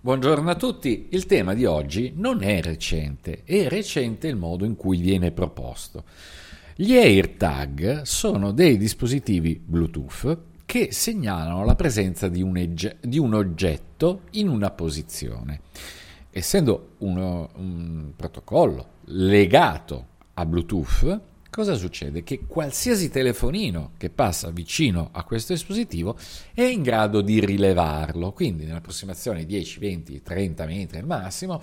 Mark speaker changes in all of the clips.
Speaker 1: Buongiorno a tutti, il tema di oggi non è recente, è recente il modo in cui viene proposto. Gli AirTag sono dei dispositivi Bluetooth che segnalano la presenza di un oggetto in una posizione. Essendo un protocollo legato a Bluetooth, cosa succede? Che qualsiasi telefonino che passa vicino a questo dispositivo è in grado di rilevarlo, quindi nell'approssimazione 10, 20, 30 metri al massimo,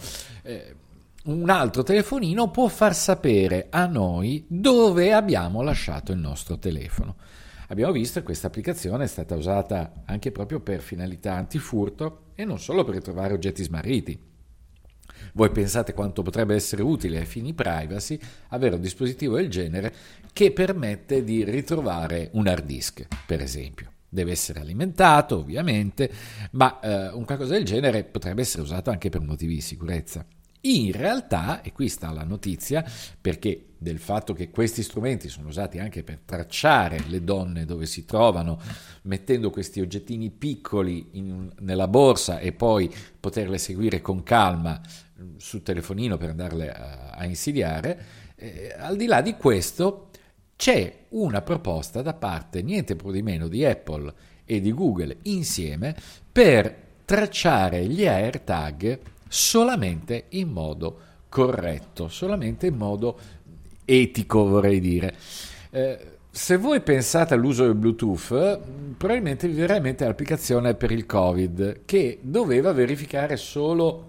Speaker 1: un altro telefonino può far sapere a noi dove abbiamo lasciato il nostro telefono. Abbiamo visto che questa applicazione è stata usata anche proprio per finalità antifurto e non solo per ritrovare oggetti smarriti. Voi pensate quanto potrebbe essere utile ai fini privacy avere un dispositivo del genere che permette di ritrovare un hard disk, per esempio. Deve essere alimentato, ovviamente, ma un qualcosa del genere potrebbe essere usato anche per motivi di sicurezza. In realtà, e qui sta la notizia, perché del fatto che questi strumenti sono usati anche per tracciare le donne dove si trovano, mettendo questi oggettini piccoli nella borsa e poi poterle seguire con calma sul telefonino per andarle a insidiare, al di là di questo c'è una proposta da parte niente po' di meno di Apple e di Google insieme per tracciare gli AirTag solamente in modo corretto, solamente in modo etico, vorrei dire. Se voi pensate all'uso del Bluetooth, probabilmente vi verrà in mente l'applicazione per il Covid che doveva verificare solo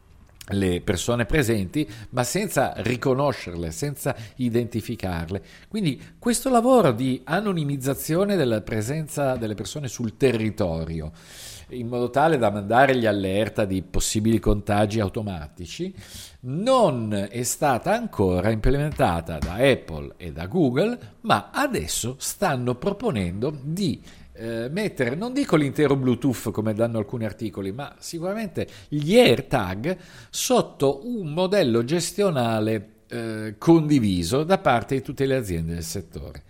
Speaker 1: le persone presenti, ma senza riconoscerle, senza identificarle. Quindi questo lavoro di anonimizzazione della presenza delle persone sul territorio, in modo tale da mandare gli allerta di possibili contagi automatici, non è stata ancora implementata da Apple e da Google, ma adesso stanno proponendo di mettere, non dico l'intero Bluetooth come danno alcuni articoli, ma sicuramente gli AirTag sotto un modello gestionale condiviso da parte di tutte le aziende del settore.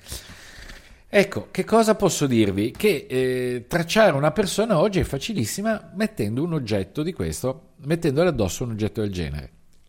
Speaker 1: Ecco, che cosa posso dirvi? Che tracciare una persona oggi è facilissima mettendo un oggetto di questo, mettendole addosso un oggetto del genere.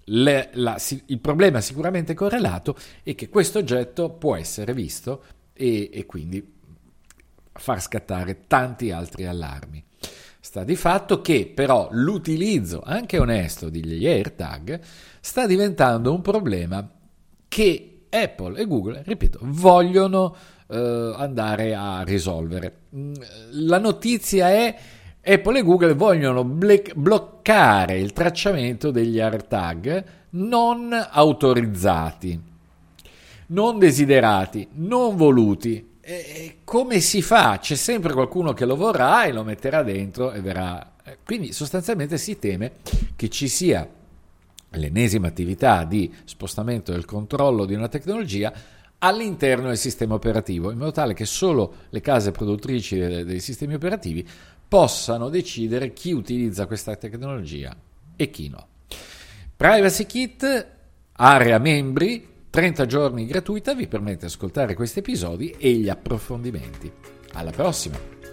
Speaker 1: Il problema sicuramente correlato è che questo oggetto può essere visto e quindi far scattare tanti altri allarmi. Sta di fatto che però l'utilizzo anche onesto degli AirTag sta diventando un problema che Apple e Google, ripeto, vogliono andare a risolvere. La notizia è Apple e Google vogliono bloccare il tracciamento degli AirTag non autorizzati, non desiderati, non voluti. Come si fa? C'è sempre qualcuno che lo vorrà e lo metterà dentro e verrà. Quindi sostanzialmente si teme che ci sia l'ennesima attività di spostamento del controllo di una tecnologia all'interno del sistema operativo, in modo tale che solo le case produttrici dei sistemi operativi possano decidere chi utilizza questa tecnologia e chi no. Privacy Kit, area membri, 30 giorni gratuita, vi permette di ascoltare questi episodi e gli approfondimenti. Alla prossima!